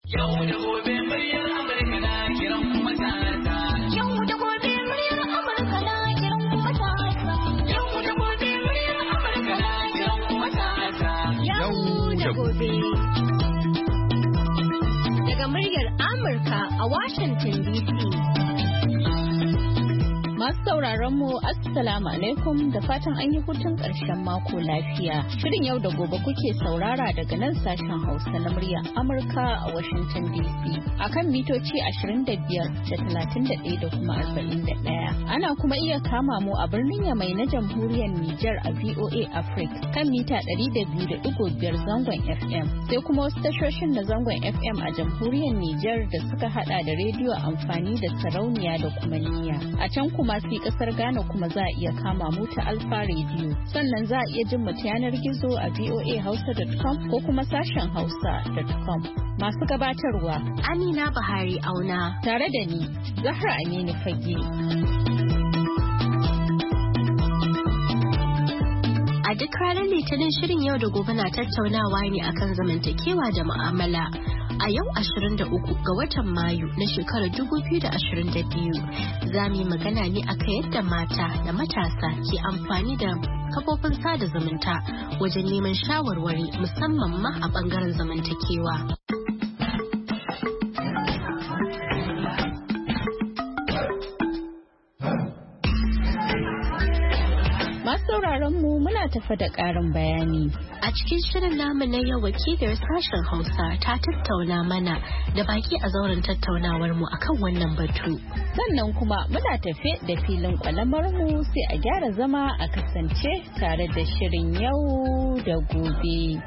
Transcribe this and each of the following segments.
Yau da gobe muryar Amurka na kiran kuma ta. Yau da gobe muryar Amurka na kiran kuma ta. Yau da gobe muryar Amurka na kiran kuma ta. Yau da gobe. Daga muryar Amurka a Washington DC. Masu sauraron mu Assalamu alaikum da fatan an yi hutun ƙarshen mako lafiya. Shirin yau da gobe kuke saurara daga nan sashen Hausa na muryar Amurka a Washington DC. Akan mitoci 25 da 31 da kuma 41. Ana kuma iya kama mu a birnin Yamai na Jamhuriyar Nijar a VOA Africa kan mita 200.5 zangon FM. Sai kuma wasu tashoshin na zangon FM a Jamhuriyar Nijar da suka hada da rediyo amfani da sarauniya da kuma niyya. A can kuma sai kasar Ghana kuma za a iya kama mu ta Alfa Radio. Sannan za a iya jin mu ta yanar gizo a voahausa.com ko kuma sashen hausa.com. Masu gabatarwa Amina Bahari Auna tare da ni Zahra Aminu Fage. A duk ranar Litinin shirin yau da gobe na tattaunawa ne akan zamantakewa da mu'amala. A yau 23 ga watan Mayu na shekarar 2022 za mu yi magana ne akan yadda mata da matasa ke amfani da kafofin sada zumunta wajen neman shawarwari musamman ma a bangaren zamantakewa. Mu muna tafa da ƙarin bayani. A cikin shirin namu na yau wakiliyar sashen Hausa ta tattauna mana da baki a zauren tattaunawar mu akan wannan batu. Sannan kuma muna tafe da filin kwalamar mu sai a gyara zama a kasance tare da shirin yau da gobe.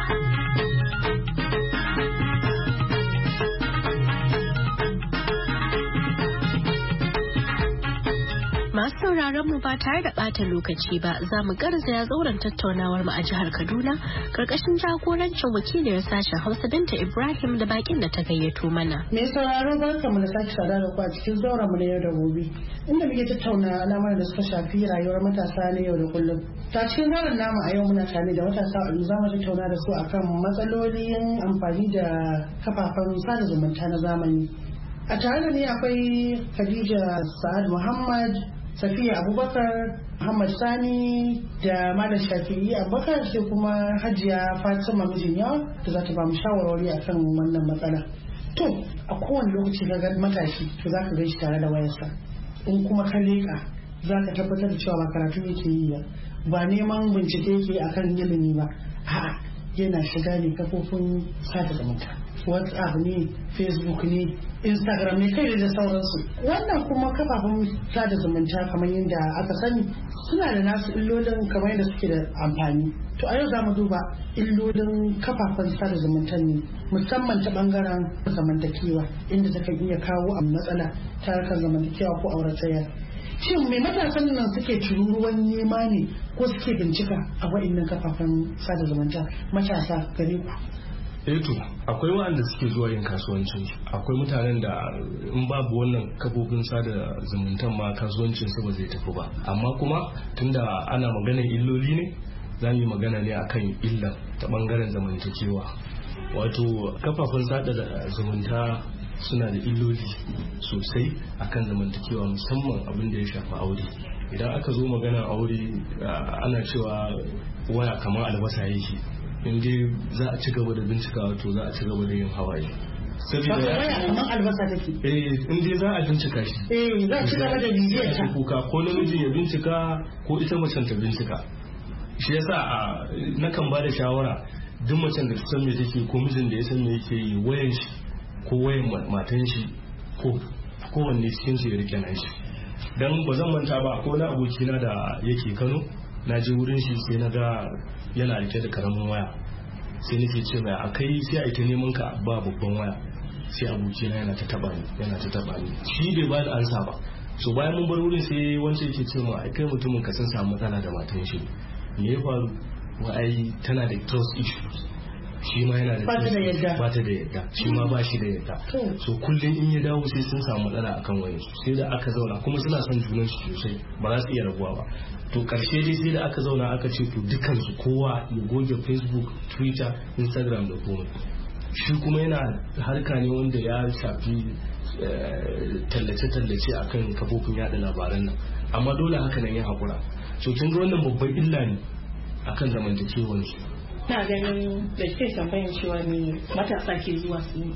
Masu sauraron mu ba tare da ɓata lokaci ba za mu garzaya zauren tattaunawar mu a jihar Kaduna karkashin jagorancin wakiliyar sashen Hausa Binta Ibrahim da bakin da ta gayyato mana. Me sauraro barkamu da sake sada da ku a cikin zauren mu na yau da gobe inda muke tattauna al'amuran da suka shafi rayuwar matasa na yau da kullum. Ta cikin zauren namu a yau muna tare da matasa da za mu tattauna da su akan matsalolin amfani da kafafen sada zumunta na zamani. A tare da ni akwai Khadija Sa'ad Muhammad, Safiya Abubakar, Muhammad Sani da Malam Shafi'i Abubakar sai kuma Hajiya Fatima Mijinyawa da za ta ba mu shawarwari akan wannan matsala. To, a kowane lokaci ga matashi to za ka gaishe tare da wayarsa. In kuma ka leƙa za ka tabbatar da cewa ba karatu yake yi ba neman bincike yake akan ilimi ba. A'a, yana shiga ne kafofin sada zumunta. WhatsApp ne, Facebook ne, Instagram ne, kai da sauransu. Wannan kuma kafafen sada zumunta kamar yadda aka sani suna da nasu illolin kamar yadda suke da amfani. To a yau za mu duba illolin kafafen sada zumunta ne musamman ta bangaren zamantakewa inda ta kan iya kawo a matsala ta harkar zamantakewa ko auratayya. Shin me matasan nan suke tururuwan nema ne ko suke bincika a waɗannan kafafen sada zumunta matasa gare ku? To akwai waɗanda suke zuwa yin kasuwancin akwai mutanen da in babu wannan kafofin sada zumuntan ma kasuwancin su ba zai tafi ba, amma kuma tunda ana maganar illoli ne za mu yi magana ne akan illa ta bangaren zamantakewa. Wato kafafen sada zumunta suna da illoli sosai akan zamantakewa musamman abin da ya shafi aure. Idan aka zo magana aure ana cewa waya kamar albasa yake, in dai za a ci gaba da bincikawa to za a ci gaba da yin hawaye. Saboda waya kamar albasa take. In dai za a bincika shi. Za a ci gaba da bibiyar ta. Kuka ko namijin ya bincika ko ita macen ta bincika. Shi yasa nakan ba da shawara duk macen da ta san me take ko mijin da ya san me yake yi wayan shi ko wayan matan shi ko kowanne cikin su ya rike na shi. Dan ba zan manta ba ko na abokina da yake Kano na je wurin shi sai na ga yana rike da karamin waya sai nake ce mai akai sai a ita neman ka ba babban waya sai abokina yana ta taba ni shi bai ba da ansa ba. So bayan mun bar wurin sai wancan yake ce ma kai mutumin ka san samu matsala da matan shi me ya faru? Wai tana da trust issues, shi ma yana da ba ta da yadda shi ma ba shi da yadda. So kullum in ya dawo sai sun samu matsala akan wani sai da aka zauna kuma suna son junan su sosai ba za su iya rabuwa ba. To karshe dai sai da aka zauna aka ce to dukansu kowa ya goge Facebook, Twitter, Instagram da komai. shi kuma yana harka ne wanda ya shafi tallace-tallace akan kafofin yada labaran nan, amma dole haka nan ya haƙura. So kin ga wannan babban illa ne akan zamantakewar su. Na ganin da ke tambayan cewa ne matasa ke zuwa su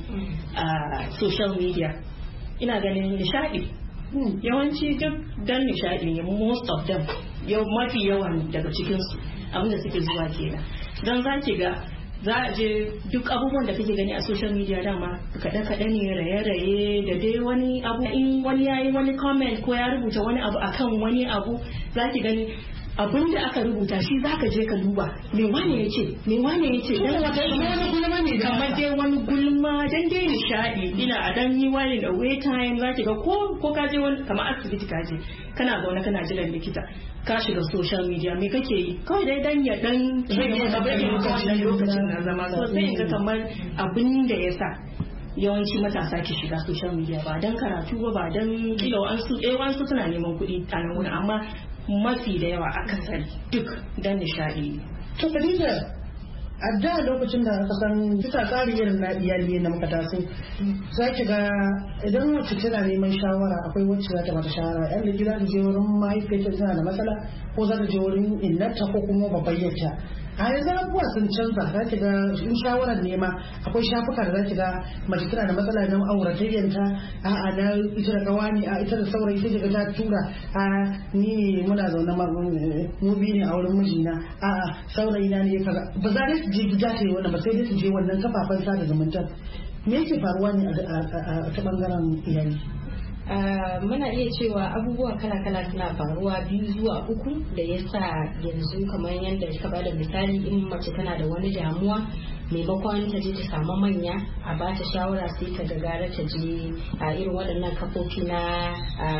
a social media, ina ganin nishadi yawanci duk dan nishadi ne, most of them mafi yawan daga cikinsu abinda suke zuwa kenan. Don za ki ga za a je duk abubuwan da kake gani a social media dama kaɗe-kaɗe ne, raye-raye da dai wani abu, in wani ya yi wani comment ko ya rubuta wani abu akan wani abu za ki gani abin da aka rubuta shi za ka je ka duba me wane ya ce dan wata gulma ne, kamar dai wani gulma dan dai nishadi, ina a dan yi wani da wait time za ki ga ko ka je wani kamar asibiti ka je kana zaune kana jiran likita ka shiga social media me kake yi kawai dai dan ya dan rage lokacin na zama, so sai ga kamar abin da ya sa yawanci matasa ke shiga social media ba dan karatu ba dan kila wasu suna neman kuɗi a nan wurin, amma mafi da yawa akasari duk dan nishadi. To Khadija, a da lokacin da aka san bisa tsari irin na iyali na muka taso, za ki ga idan wacce tana neman shawara akwai wacce za ta mata shawara, yan da gida ta je wurin mahaifiyarta tana da matsala ko za ta je wurin innarta ko kuma babbayyarta. A yanzu abubuwa sun canza, za ki ga in shawarar nema akwai shafuka da za ki ga mace tana da matsala na auratayyanta, a'a na ita da kawani, a ita da saurayi sai ga ta tura, a ni ne muna zaune mu biyu ne a wurin mijina, a'a saurayi na ne kaza, ba za su je gida ta yi wannan ba sai dai su je wannan kafafen sada zumunta. Me yake faruwa ne a ta bangaren iyali? Muna iya cewa abubuwa kala-kala suna faruwa 2 zuwa 3 da ya sa yanzu kamar yadda ka bada misali, in mace tana da wani damuwa maimakon ta je ta samu manya a ba ta shawara sai ta gagara ta je a irin waɗannan kafofi na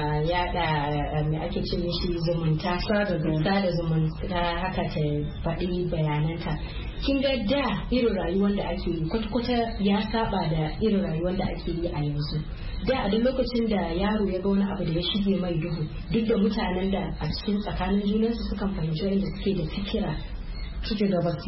yada mai ake ce mishi zumunta, sada zumunta haka ta faɗi bayananta. Kin ga da irin rayuwar da ake yi kwata-kwata ya saba da irin rayuwar da ake yi a yanzu. Da a duk lokacin da yaro ya ga wani abu da ya shige mai duhu, duk da mutanen da a cikin tsakanin junansu sukan fahimci wanda suke da fikira, suke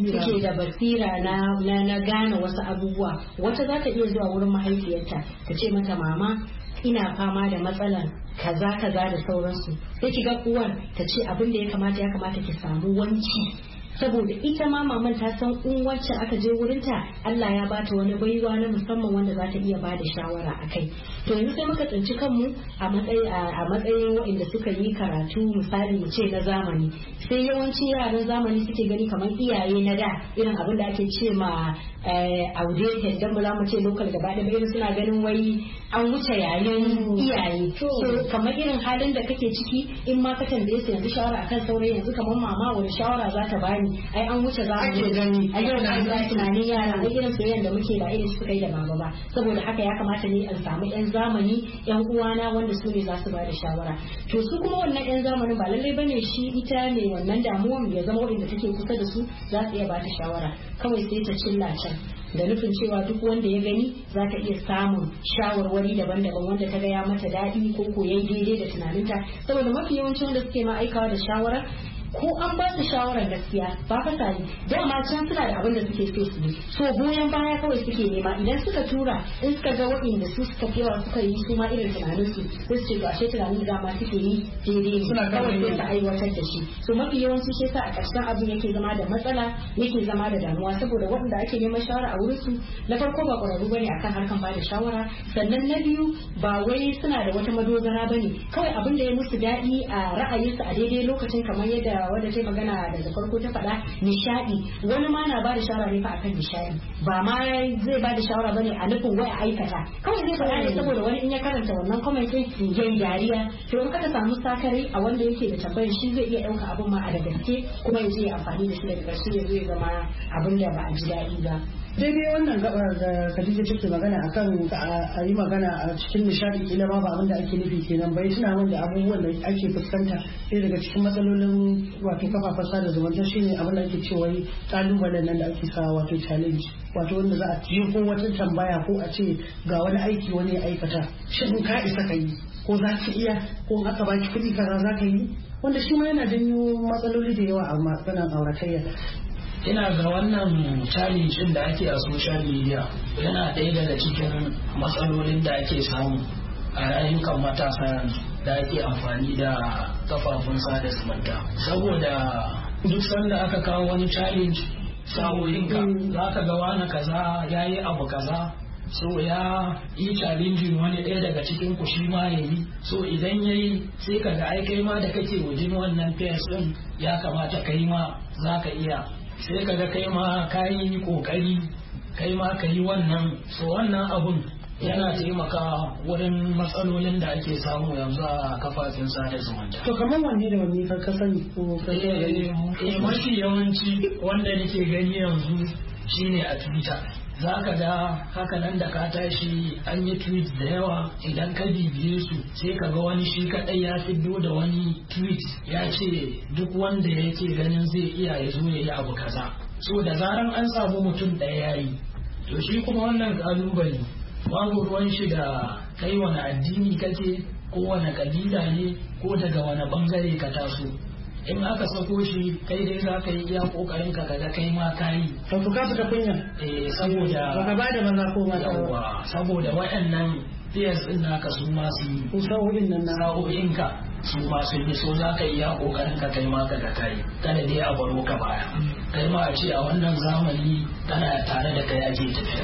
da basira na gane wasu abubuwa. Wata za ta iya zuwa wurin mahaifiyarta ta ce mata, mama ina fama da matsalar kaza da sauransu, sai ki ga uwar ta ce abin da ya kamata ki samu wanci, saboda ita ma maman ta san in wacce aka je wurinta Allah ya bata wani baiwa na musamman wanda za ta iya bada shawara a kai. To yanzu sai muka tsinci kanmu a matsayin waɗanda suka yi karatu misali mu ce na zamani, sai yawanci yaran zamani suke gani kamar iyaye na da irin abin da ake ce ma outdated, dan ba za mu ce local gaba da irin suna ganin wai an wuce yayin iyaye. So kamar irin halin da kake ciki in ma ka tambaye su yanzu shawara akan saurayi, yanzu kamar mama wani shawara za ta bani, ai an wuce za mu gani a yau na ga tunanin yara ai irin soyayyen da muke ba irin su kai da baba ba, saboda haka ya kamata ne in samu yan zamani yan uwana wanda su ne za su ba da shawara. To su kuma wannan yan zamanin ba lallai bane shi ita ne wannan damuwan ya zama wanda take kusa da su za su iya ba ta shawara, kawai sai ta cilla can da nufin cewa duk wanda ya gani za ta iya samun shawarwari daban-daban wanda ta gaya mata daɗi ko koyan daidai da tunaninta, saboda mafi yawancin wanda suke ma aikawa da shawara ko an ba su shawarar gaskiya ba fa sai dama can suna da abin da suke so su yi, so goyon baya kawai suke nema. Idan suka tura in suka ga waɗanda su suka kewa suka yi su ma irin tunanin su sai su ce to ashe tunanin da ma suke yi daidai ne, suna kawai sai su aiwatar da shi. So mafi yawanci shi yasa a ƙarshen abin yake zama da matsala, yake zama da damuwa, saboda waɗanda ake neman shawara a wurin su na farko ba ƙwararru bane akan harkan ba da shawara, sannan na biyu ba wai suna da wata madogara bane, kawai abin da ya musu daɗi a ra'ayinsu a daidai lokacin, kamar yadda wanda ta magana daga farko ta faɗa nishadi. Wani ma na ba da shawara ne fa akan nishadi, ba ma zai ba da shawara bane a nufin wai a aikata, kawai zai faɗa ne saboda wani in ya karanta wannan comment din yayi dariya. To in aka samu sakare a wanda yake da tambayar shi zai iya ɗauka abin ma a da gaske kuma ya je amfani da shi daga ƙarshe ya zai zama abin da ba a ji daɗi ba. Daidai wannan gabar da Khadija take magana akan a yi magana a cikin nishadi kila ma ba abin da ake nufi kenan bai, tuna min da abubuwan da ake fuskanta sai daga cikin matsalolin wato kafafen sada zumunta shine abin da ake cewa kalubalen nan da ake sa wato challenge, wato wanda za a yi ko wata tambaya ko a ce ga wani aiki wani ya aikata, shin ka isa ka yi ko za ki iya, ko aka baki kuɗi kaza za ka yi, wanda shi ma yana janyo matsaloli da yawa a matsalan auratayya. ina ga wannan challenge din da ake a social media yana ɗaya daga cikin matsalolin da ake samu a rayukan matasa da ake amfani da kafafun sada zumunta, saboda duk sanda aka kawo wani challenge sa'o'inka za ka ga wani kaza ya yi abu kaza, so ya yi challenging wani ɗaya daga cikin ku shi ma ya yi, so idan ya yi sai ka ga ai kai ma da kake wajen wannan fes ɗin ya kamata kai ma za ka iya, sai ka ga kai ma ka yi ƙoƙari kai ma ka yi wannan, so wannan abun yana taimaka wurin matsalolin da ake samu yanzu a kafafen sada zumunta. To kamar wanne da wanne ka sani ko mafi yawanci wanda nake gani yanzu shine a Twitter. Za ka ga haka nan da ka tashi an yi tweet da yawa, idan ka bibiye su sai ka ga wani shi kadai ya fiddo da wani tweet ya ce duk wanda yake ganin zai iya ya zo ya yi abu kaza. So da zaran an samu mutum ɗaya ya yi, to shi kuma wannan kalubale babu ruwan shi da kai wani addini kake ko wani kabila ne ko daga wani bangare ka taso, in aka sako shi kai dai za ka yi iya kokarin ka kaga kai ma ka yi. To ka fita kunya? Saboda baka ba da maza ko mata ba. Saboda waɗannan peers din naka su ma su yi. Sa'o'in nan na. Sa'o'in ka su ma su yi, so za ka yi iya kokarin ka kai ma kaga kai. Kada dai a baro ka baya. Kai ma a ce a wannan zamani kana tare da kai ake tafiya.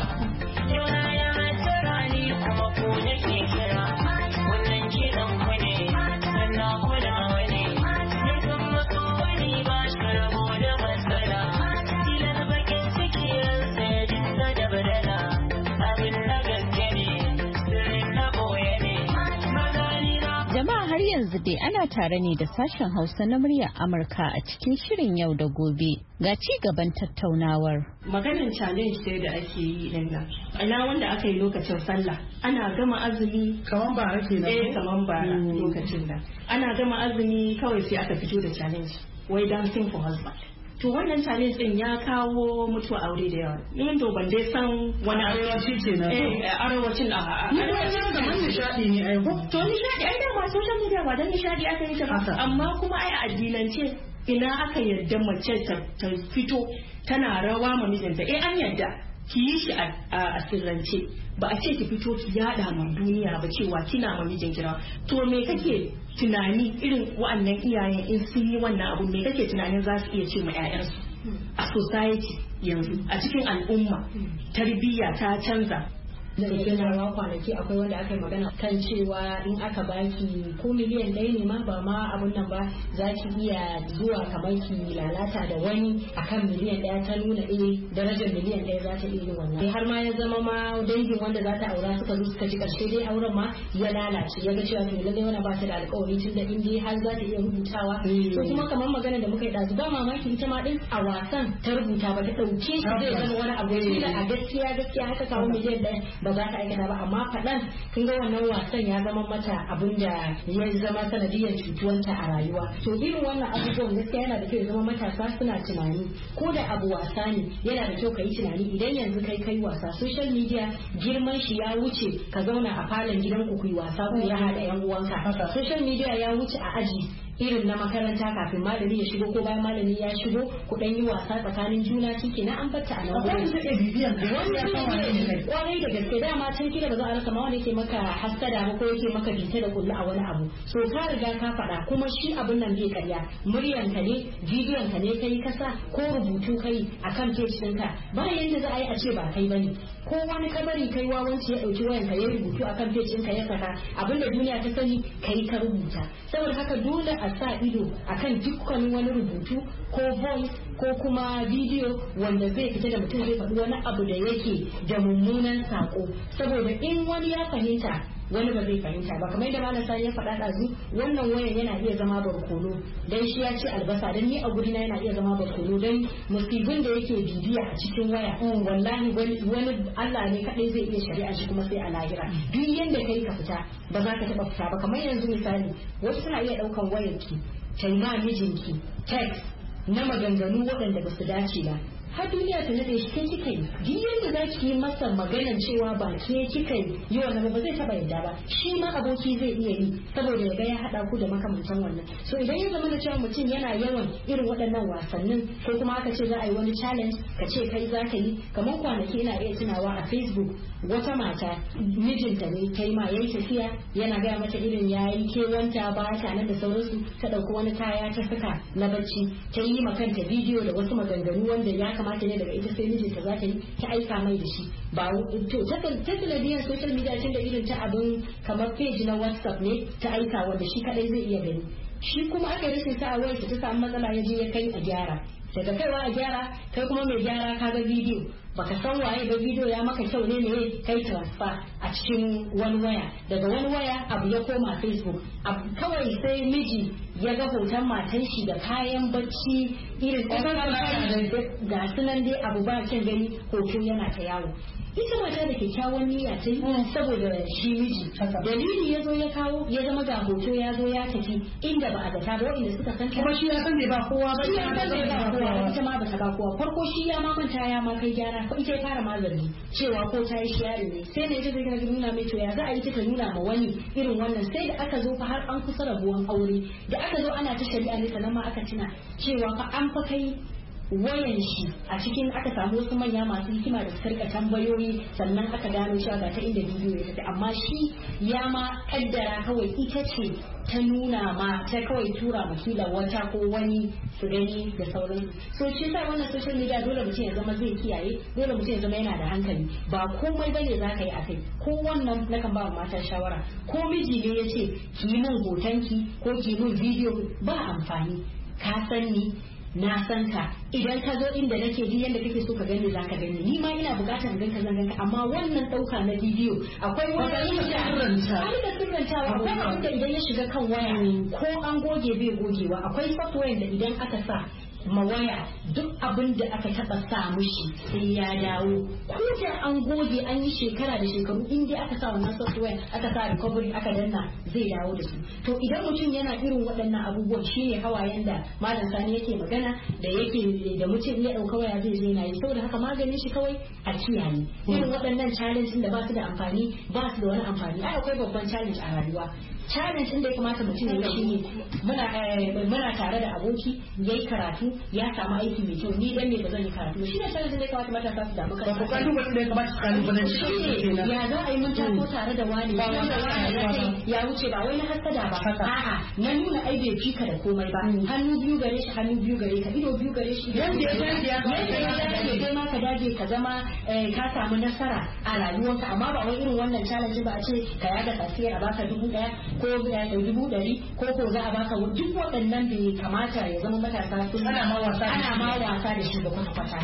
Kuma ko nake kira wannan kiran ku ne sannan kula wani nufin maso wani ba shi rabo da matsala tilar bakin ciki ransa ya dinga da badala abin na gaske ne sirrin na boye ne magani na. Jama'a har yanzu dai ana tare ne da sashen Hausa na muryar Amurka a cikin shirin yau da gobe. Ga ci gaban tattaunawar. Maganin challenge sai da ake yi din nan. Ina wanda aka yi lokacin sallah ana gama azumi kaman bara kenan. Kaman bara lokacin da ana gama azumi kawai sai aka fito da challenge wai dancing for husband. To wannan challenge din ya kawo mutuwa aure da yawa. Ni to ban dai san wani arewaci kenan. Arewacin arewacin kamar nishadi ne ai ko. To nishadi ai da ma social media ba dan nishadi aka yi ta ba, amma kuma ai a addinance ina aka yarda mace ta fito tana rawa ma mijinta an yarda ki yi shi a sirrance, ba a ce ki fito ki yada ma duniya ba cewa kina ma mijin kira. To me kake tunani irin wa'annan iyayen in sun yi wannan abu, me kake tunanin za su iya ce ma 'ya'yansu a society yanzu a cikin al'umma tarbiyya ta canza. da tunawa kwanaki akwai wanda aka yi magana kan cewa in aka baki ko miliyan ɗaya ne ma ba ma abun nan ba za ki iya zuwa kamar ki lalata da wani akan miliyan ɗaya ta nuna darajar miliyan ɗaya za ta iya yin wannan har ma ya zama ma dangin wanda za ta aura suka zo suka ci ƙarshe dai auren ma ya lalace ya ga cewa to lallai wannan ba ta da alƙawari tun da in dai har za ta iya rubutawa to kuma kamar magana da muka yi ɗazu ba mamaki ita ma ɗin a wasan ta rubuta ba ta ɗauke shi zai zama wani abu da a gaskiya haka kawo miliyan ɗaya ba za ta aikata ba, amma faɗan kin ga wannan wasan ya zama mata abin da ya zama sanadiyar cutuwanta a rayuwa. To irin wannan abubuwan gaskiya yana da kyau ya zama matasa suna tunani ko da abu wasa ne yana da kyau ka yi tunani idan yanzu kai wasa social media girman shi ya wuce ka zauna a falon gidan ku yi wasa ku ya haɗa yan uwanka. Social media ya wuce a aji irin na makaranta kafin malami ya shigo ko bayan malami ya shigo ku dan yi wasa tsakanin juna shike na an batta a nan gurin sai bibiyan kwarai da gaske dama tun kila ba za a rasa ma wanda yake maka hasada ba ko yake maka bita da kullu a wani abu so ka riga ka faɗa kuma shi abun nan bai karya muryan ka ne bidiyon ka ne kai kasa ko rubutu kai akan page ɗinka ba yanda za a yi a ce ba kai bane ko wani kabari kai wawanci ya dauki wayan ka ya rubutu akan page ɗinka ya saka abinda duniya ta sani kai ka rubuta saboda haka dole a sa ido akan dukkanin wani rubutu ko voice ko kuma bidiyo wanda zai fita da mutum zai faɗi wani abu da yake da mummunan sako saboda in wani ya fahimta wani ba zai fahimta ba kamar yadda malam sani ya faɗa ɗazu wannan wayan yana iya zama barkono dan shi ya ci albasa dan ni a guri na yana iya zama barkono dan musibin da yake bibiya a cikin waya wallahi wani Allah ne kadai zai iya shari'a shi kuma sai a lahira duk yanda kai ka fita ba za ka taɓa fita ba kamar yanzu misali wasu suna iya ɗaukan wayarki ta yi ma mijinki text na maganganu waɗanda ba su dace ba har duniya ta nade shi kai kika yi duk yanda za ki yi masa maganar cewa ba ke kika yi wannan ba zai taba yadda ba shi ma aboki zai iya yi saboda ya ga ya hada ku da makamantan wannan so idan ya zama da cewa mutum yana yawan irin waɗannan wasannin ko kuma aka ce za a yi wani challenge ka ce kai za ka yi kamar kwanaki ina iya tunawa a Facebook wata mata mijinta ne ta yi ma yayi tafiya yana gaya mata irin yayi kewanta ba ta nan da sauransu ta ɗauki wani kaya ta saka na bacci ta yi ma kanta bidiyo da wasu maganganu wanda ya kamata ne daga ita sai mijinta za ta yi ta aika mai da shi ba to ta sanadiyar social media tun da irin ta abin kamar page na WhatsApp ne ta aika wanda shi kadai zai iya gani shi kuma aka rashin sa'a wayarsa ta samu matsala ya je ya kai a gyara daga kaiwa a gyara kai kuma mai gyara ka ga bidiyo baka san waye ba bidiyo ya maka kyau ne kai transfer a cikin wani waya daga wani waya abu ya koma Facebook kawai sai miji ya ga hoton matan shi da kayan bacci irin ga sunan dai abu ba kyan gani hoto yana ta yawo ita mata da kyakkyawan niyya ta yi saboda shi miji dalili ya zo ya kawo ya zama ga hoto ya zo ya tafi inda ba a zata ba wanda suka san kuma shi ya san bai ba kowa ba shi ya san bai ba kowa ita ma ba ta ba kowa farko shi ya ma manta ya ma kai gyara ko ita ya fara mazari cewa ko ta yi shiyari ne sai ne ita zai nuna mai to ya za a yi ta nuna ma wani irin wannan sai da aka zo fa har an kusa rabuwan aure da aka zo ana ta shari'a ne sannan ma aka tuna cewa fa an fa kai wayan shi a cikin aka samu wasu manya masu hikima da suka rika tambayoyi sannan aka gano cewa ga ta inda bidiyo ya tafi amma shi ya ma kaddara kawai ita ce ta nuna ma ta kawai tura makila wata ko wani su gani da sauran so shi sa wannan social media dole mutum ya zama zai kiyaye dole mutum ya zama yana da hankali ba komai bane za ka yi a kai ko wannan nakan ba mata shawara ko miji ne ya ce ki yi min hotonki ko ki yi min bidiyo ba amfani ka san ni na san ka idan ka zo inda nake ji yanda kake so ka gani za ka gani ni ma ina bukatar ganka zan ganka amma wannan dauka na bidiyo akwai wani sirranta akwai wanda idan ya shiga kan waya ko an goge bai gogewa akwai software da idan aka sa mawaya duk abin da aka taba sa mushi sai ya dawo ko da an goge an yi shekara da shekaru in dai aka sa wannan software aka sa recovery aka danna zai dawo da su to idan mutum yana irin waɗannan abubuwan shine hawayen da malam Sani yake magana da yake da mutum ya dauka waya zai zai na yi saboda haka maganin shi kawai a kiyaye irin waɗannan challenge da ba su da amfani ba su da wani amfani ai akwai babban challenge a rayuwa challenge din da ya kamata mutum ya yi muna tare da aboki yayi karatu ya samu aiki mai kyau ni dan ne ba zan yi karatu ba shi ne challenge din da ya kamata matasa su damu kansu ba ku wanda ya kamata su kalli ya za a yi mun taso tare da wani ya wuce ba wai na hasada ba a'a na nuna ai bai fika da komai ba hannu biyu gare shi hannu biyu gare ka ido biyu gare shi yanda ya dace kai ma ka dage ka zama ka samu nasara a rayuwarka amma ba wai irin wannan challenge ba a ce ka yaga tasiri a baka 1,000 ko 100,000 ko za a baka duk waɗannan da ya kamata ya zama matasa sun ana ma wasa da shi da kwata-kwata.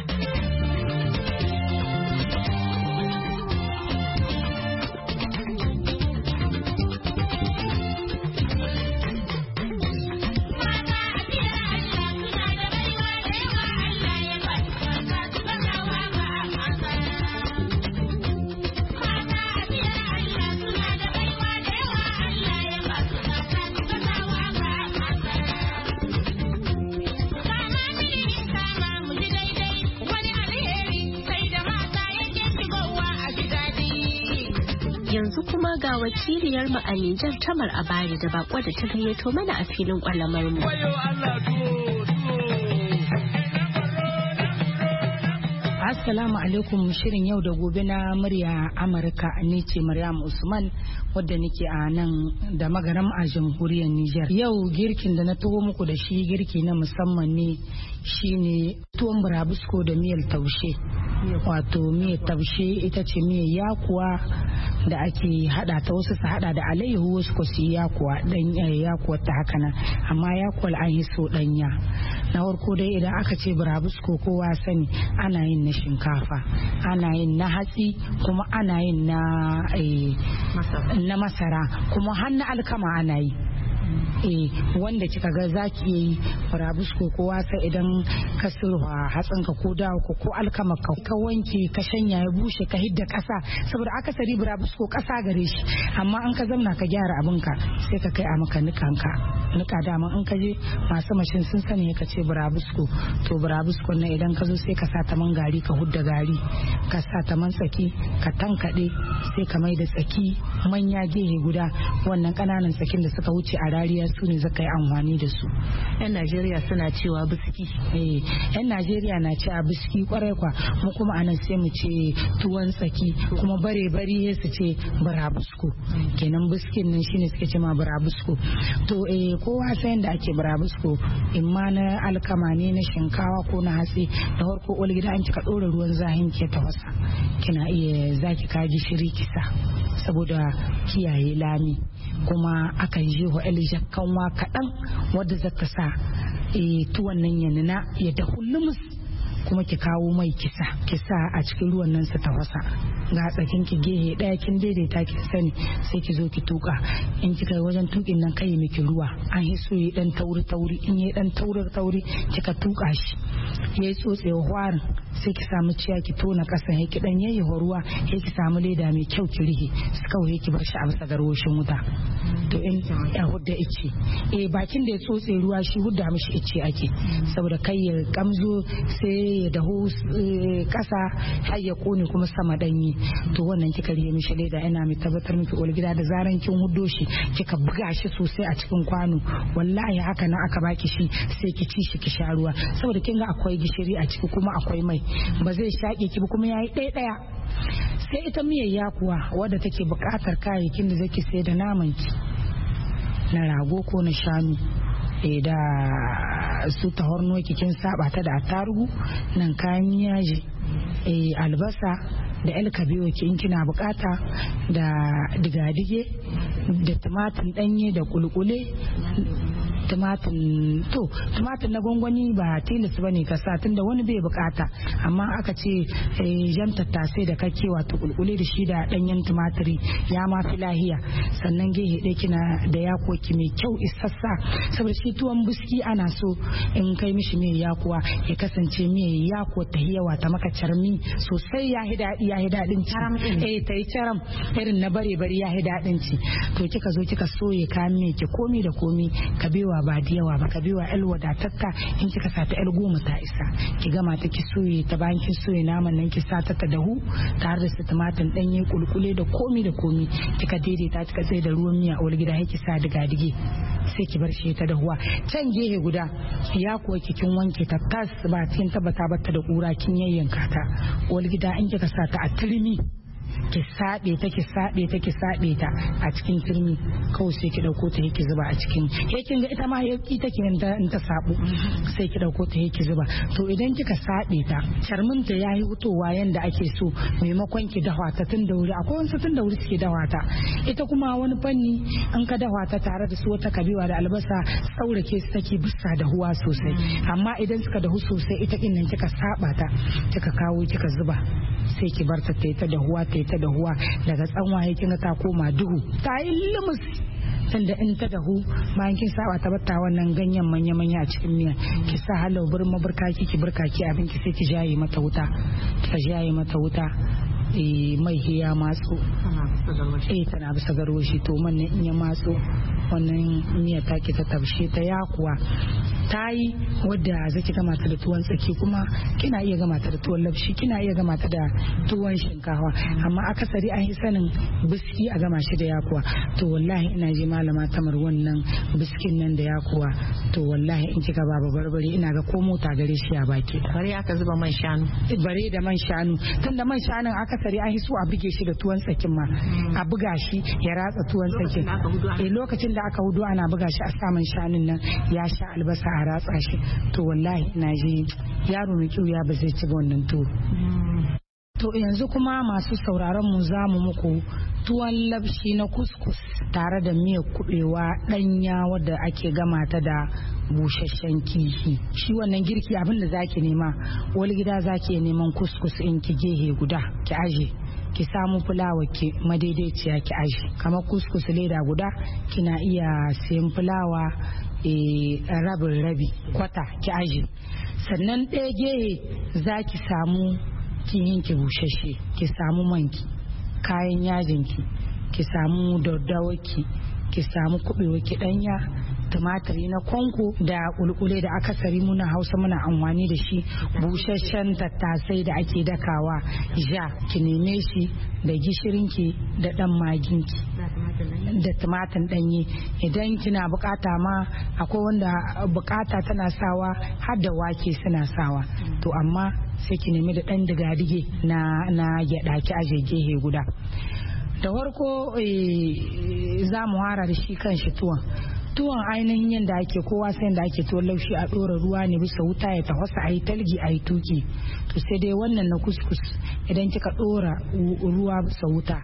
Yanzu kuma ga wakiliyar mu a Nijar Tamar Abari da bako da ta gayyato mana a filin kwalamar mu. Assalamu alaikum, shirin yau da gobe na murya Amurka, ni ce Maryam Usman wadda nake a nan da magaram a jamhuriyar Nijar. Yau girkin da na taho muku da shi girki na musamman ne shine tuwon burabusko da miyar taushe. Wato miyar taushe ita ce miyar yakuwa da ake hada ta, wasu su hada da alayyahu, wasu ko su yakuwa dan yakuwa ta haka nan, amma yakuwar an yi so danya. Na farko dai idan aka ce burabusko kowa sani ana yin na shinkafa, ana yin na hatsi, kuma ana yin na masara, kuma har na alkama ana yi. wanda kika ga zaki yi burabusko ko wasa idan ka sulwa hatsinka ko dawo ko alkama ka wanke ka shanya ya bushe ka hidda kasa saboda akasari burabusko kasa gare shi amma an ka zamna ka gyara abinka sai ka kai a maka nika dama in ka je masu mashin sun sani ka ce burabusko to burabuskon nan idan ka zo sai ka sa ta man gari ka hudda gari ka sa ta man tsaki ka tankade sai ka mai da tsaki manya gehe guda wannan kananan tsakin da suka wuce a rariya su ne zaka yi amfani da su. Yan Najeriya suna cewa biski. Yan Najeriya na cewa biski kwarai kwa mu kuma anan sai mu ce tuwon tsaki kuma bare su ce burabusko kenan biskin nan shine suke ce ma burabusko to kowa sai da ake burabusko in ma na alkama ne na shinkawa ko na hatsi da farko olgida an kika dora ruwan zahin ke tafasa kina iya zaki kaji shiri kisa saboda kiyaye lami kuma akan je wa kanwa kaɗan wadda zata sa tuwon nan ya nuna ya da hullumus kuma ki kawo mai kisa a cikin ruwan nan su tafasa ga tsakin ki gehe daya kin daidaita ki sani sai ki zo ki tuka in kika wajen tukin nan kai miki ruwa an yi so yi dan tauri in yi dan tauri kika tuka shi yayi tsotsewa hwarin sai ki samu ciya ki tona kasan ki dan yayi ruwa sai ki samu leda mai kyau ki rihe kawai ki bar shi a bisa garwashin wuta to in ya hudda ice bakin da ya tsotse ruwa shi hudda mishi ice ake saboda kai ya kamzo sai ya dahu kasa har ya kone kuma sama danyi to wannan kika rihe mishi leda ina mai tabbatar miki gida da zaran kin huddo shi kika buga shi sosai a cikin kwano wallahi haka nan aka baki shi sai ki ci shi ki sha ruwa saboda kin ga akwai gishiri a ciki kuma akwai mai ba zai shaƙe ki ba kuma yayi ɗaya sai ita miyar yakuwa wadda take buƙatar kayayyakin da zaki sai da naman ki na rago ko na shanu da su tahorno kin saba ta da attarugu nan kayan yaji albasa da kabewa ki in kina bukata da digadige da tumatin danye da kulkule tumatin na gwangwani ba tilis bane ka sa tunda wani bai bukata amma aka ce jan tattasai da kake wato kulkule da shi da danyen tumatiri ya ma fi lahiya sannan gehe ɗaya kina da yakoki mai kyau isassa saboda shi tuwon biski ana so in kai mishi mai yakuwa ya kasance mai yako ta yawa ta maka carmi sosai ya hi daɗin ci ta yi caram irin na bare ya hi daɗin ci to kika zo kika soye kayan mai ki komi da komi ka bewa ba da yawa ba ka bewa el wadatakka in kika sa ta el 10 ta isa ki gama ta ki soye ta bayan ki soye naman nan ki sa ta dahu tare da su tumatin danye kulkule da komi kika daidaita kika sai da ruwan miya a gida ki sa diga-dige sai ki bar shi ta dahuwa can gehe guda ya kuwa kin wanke ta tas ba kin tabbata ba ta da kura kin yayyanka ta wal gida in kika sa ta a turmi ki sabe ta a cikin turmi kawai sai ki dauko ta ki zuba a cikin kin ga ita ma yaki take in ta sabu sai ki dauko ta ki zuba to idan kika sabe ta charmin ta yayi hutowa yanda ake so maimakon ki dafa ta tun da wuri akwai wasu tun da wuri suke dafa ta ita kuma wani fanni an ka dafa ta tare da su wata kabewa da albasa tsaurake su take bisa da huwa sosai amma idan suka dahu sosai ita din nan kika saba ta kika kawo kika zuba sai ki bar ta ta dahuwa daga tsanwaye kin ta koma duhu ta yi limus tunda in ta dahu bayan kin saba ta batta wannan ganyen manya a cikin miya ki sa halau burma burkaki ki burkaki abin ki sai ki jaye mata wuta mai ya matso tana bisa garwashi to man in ya matso wannan miya ta ki ta tabshe ta yakuwa ta yi wadda zaki gama ta da tuwon tsaki kuma kina iya gama ta da tuwon lafshi kina iya gama ta da tuwon shinkawa amma akasari an yi sanin biski a gama shi da yakuwa to wallahi ina ji malama tamar wannan biskin nan da yakuwa to wallahi in kika ba barbare ina ga ko mota gare shi a baki bare aka zuba man shanu bare da man shanu tunda man shanun akasari an yi so a buge shi da tuwon tsakin ma a buga shi ya ratsa tuwon tsakin lokacin da aka hudu ana buga shi a saman shanun nan ya sha albasa a ratsa shi to wallahi ina ji yaro mai kiuya ba zai ci wannan tuwo to yanzu kuma masu sauraron mu za mu muku tuwon labshi na kuskus tare da miyar kubewa danya wadda ake gama ta da busasshen kifi shi wannan girki abin da zaki nema wani gida zaki neman kuskus in ki gehe guda ki aje ki samu fulawa ki madaidaiciya ki aji. Kamar kuskus leda guda kina iya sayan fulawa rabin rabi kwata ki aji. Sannan ɗaya gehe za ki samu kihin ki bushashe, ki samu manki, kayan yajinki, ki samu daddawaki, ki samu kuɓewaki ɗanya, tumatiri na kwanko da kulkule da akasari muna Hausa muna amfani da shi, busasshen tattasai da ake dakawa ja, ki neme shi da gishirinki da ɗan maginki da tumatin ɗanye. Idan kina bukata ma akwai wanda bukata tana sawa har da wake suna sawa, to amma sai ki nemi da ɗan digadige na gyaɗa ki aje gehe guda. Da farko za mu hara da shi kan shi tuwon ainihin yadda ake kowa sai yadda ake tuwon laushi a ɗora ruwa ne bisa wuta ya tafasa a yi talgi a yi tuki. To sai dai wannan na kuskus idan kika ɗora ruwa bisa wuta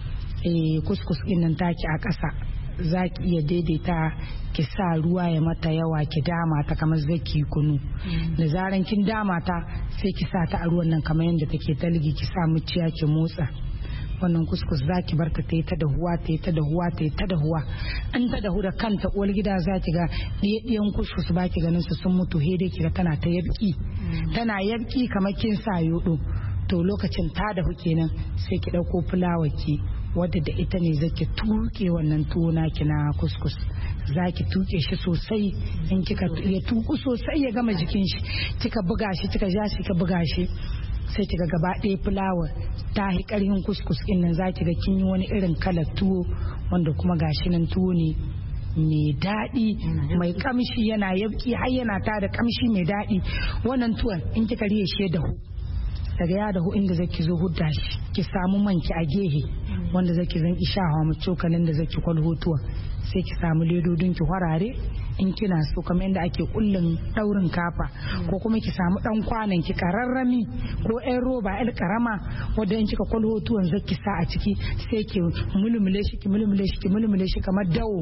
kuskus ɗin nan taki a ƙasa za ki iya daidaita ki sa ruwa ya mata yawa ki dama ta kamar zaki kunu. Da zaran kin dama ta sai ki sa ta a ruwan nan kamar yadda take talgi, ki sa muciya ki motsa. Wannan kuskus za ki barta ta yi ta dahuwa ta yi ta dahuwa ta yi ta dahuwa. An ta dahu da kanta uwar gida za ki ga ɗiyan kuskus ba ki ganin su sun mutu, he dai ki ga tana ta yabki tana yabki kamar kin sa yodo. To lokacin ta dahu kenan sai ki ɗauko fulawa ki wadda da ita ne zaki tuke wannan tuwo naki na kuskus. Za ki tuke shi sosai, in kika ya tuku sosai ya gama jikin shi, kika buga shi kika ja shi kika buga shi, sai kiga gaba ɗaya fulawar ta yi ƙarfin kuskus ɗin nan za ki ga kin yi wani irin kalar tuwo wanda kuma gashi nan tuwo ne mai daɗi mai kamshi, yana yabki har yana ta da kamshi mai daɗi. Wannan tuwon in kika riye shi dahu, daga ya dahu inda zaki zo hudda shi ki samu manki a gehe wanda zaki zan ki shawa mu cokalin da zaki kwalho tuwon, sai ki samu ledodin ki harare in kina so kamar yadda ake kullun daurin kafa, ko kuma ki samu dan kwanan ki kararrami ko ɗan roba ɗan karama wanda in kika kwalho tuwon zaki sa a ciki, sai ki mulmule shi ki mulmule shi ki mulmule shi kamar dawo,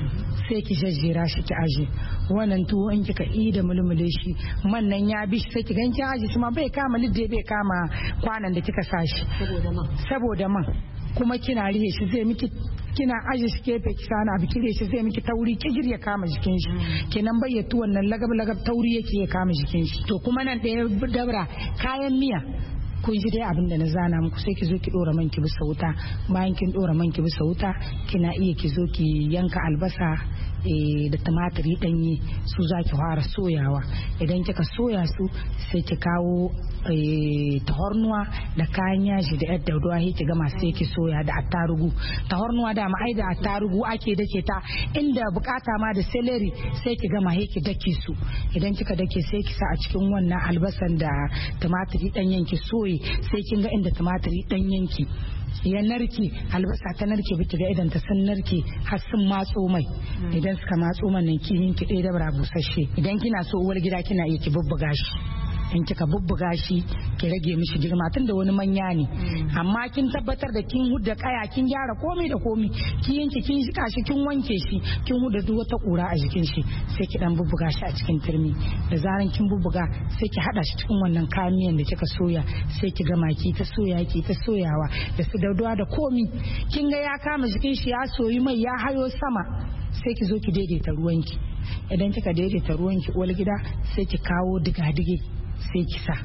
sai ki jajjera shi ki aje. Wannan tuwo in kika da mulmule shi man nan ya bi shi, sai ki ganki aje shi ma bai kama lidde bai kama kwanan da kika sa shi saboda man, kuma kina rihe shi zai miki, kina aje shi kefe ki sana abu kire shi zai miki tauri kigir ya kama jikin shi, kenan bai ya tuwon nan lagab tauri yake ya kama jikin shi. To kuma nan ɗaya dabra kayan miya kun ji dai abin da na zana muku, sai ki zo ki dora man ki bisa wuta. Bayan kin dora man ki bisa wuta kina iya ki zo ki yanka albasa da tumatiri danye, su za ki fara soyawa. Idan kika soya su sai ki kawo tahornuwa da kayan yaji da yadda daudawa ki gama sai ki soya da attarugu. Tahornuwa da ma'ai da attarugu ake dake ta, inda bukata ma da celery sai ki gama ki dake su. Idan kika dake sai ki sa a cikin wannan albasan da tumatiri danyen ki soye, sai kin ga inda tumatiri danyen ki ya narke, albasa ta narke biki ga idan ta sun narke har sun matso mai. Idan suka matso man nan kihin ki ɗaya dabara busasshe, idan kina so uwar gida kina iya ki bubbuga shi. In kika bubbuga shi ki rage mishi girma tun da wani manya ne, amma kin tabbatar da kin hudda kaya kin gyara komai da komai, kin yanke kin shika shi kin wanke shi kin hudda duk wata kura a jikin shi, sai ki dan bubbuga shi a cikin turmi. Da zaran kin bubbuga sai ki hada shi cikin wannan kayan miyan da kika soya, sai ki gama ki ta soya ki ta soyawa da su daudawa da komai. Kin ga ya kama jikin shi ya soyi mai ya hayo sama, sai ki zo ki daidaita ruwanki. Idan kika daidaita ruwanki uwar gida sai ki kawo diga-dige sai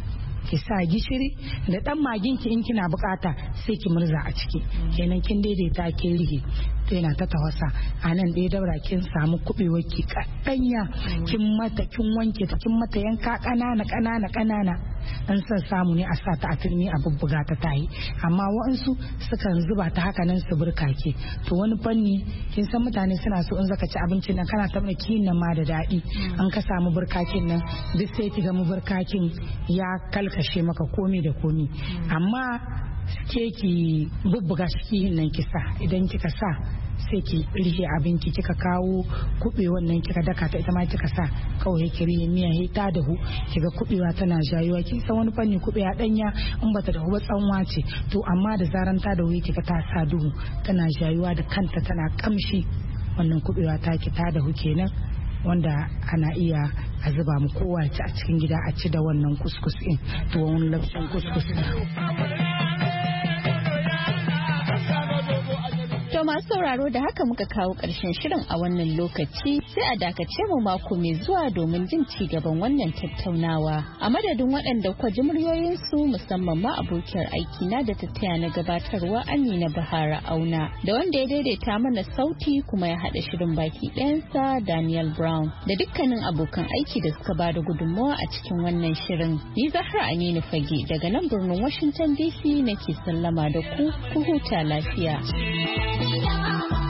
ki sa gishiri da dan maginki in kina bukata sai ki murza a ciki, kenan kin daidaita kin rige. To yana ta tawasa a nan ɗaya daura kin samu kuɓewar ki kaɗanya, kin wanke ta kin mata yanka ƙanana an san samu ne a sa ta a turmi a bubbuga ta tayi, amma wa'ansu sukan zuba ta haka nan su burkake. To wani fanni kin san mutane suna so in zaka ci abincin nan kana taɓa kiyin nan ma da daɗi, an ka samu burkakin nan duk sai ki ga mu burkakin ya kalkashe maka komi da komi, amma ke ki bubbuga shi nan kisa. Idan kika sa sai ki rike abinki, kika kawo kubewan nan kika daka ta ita ma kika sa, kawai ki rihe miya he ta dahu kiga kubewa tana jayuwa. Kin san wani fanni kubewa danya in bata dahu ba tsanwa ce, to amma da zaran ta dahu kika ta sa duhu tana jayuwa da kanta tana kamshi, wannan kubewa ta ki ta dahu kenan, wanda ana iya a zuba mu kowa ci a cikin gida a ci da wannan kuskus din, to wani lafshin kuskus. masu sauraro da haka muka kawo ƙarshen shirin a wannan lokaci sai a dakace mu mako mai zuwa domin jin ci gaban wannan tattaunawa. A madadin waɗanda kwa ji muryoyinsu musamman ma abokiyar aiki na da tattaya na gabatarwa Amina Bahara Auna da wanda ya daidaita mana sauti kuma ya haɗa shirin baki ɗayansa Daniel Brown da dukkanin abokan aiki da suka bada gudunmawa a cikin wannan shirin. Ni Zahra Aminu Fage daga nan birnin Washington DC nake sallama da ku huta lafiya.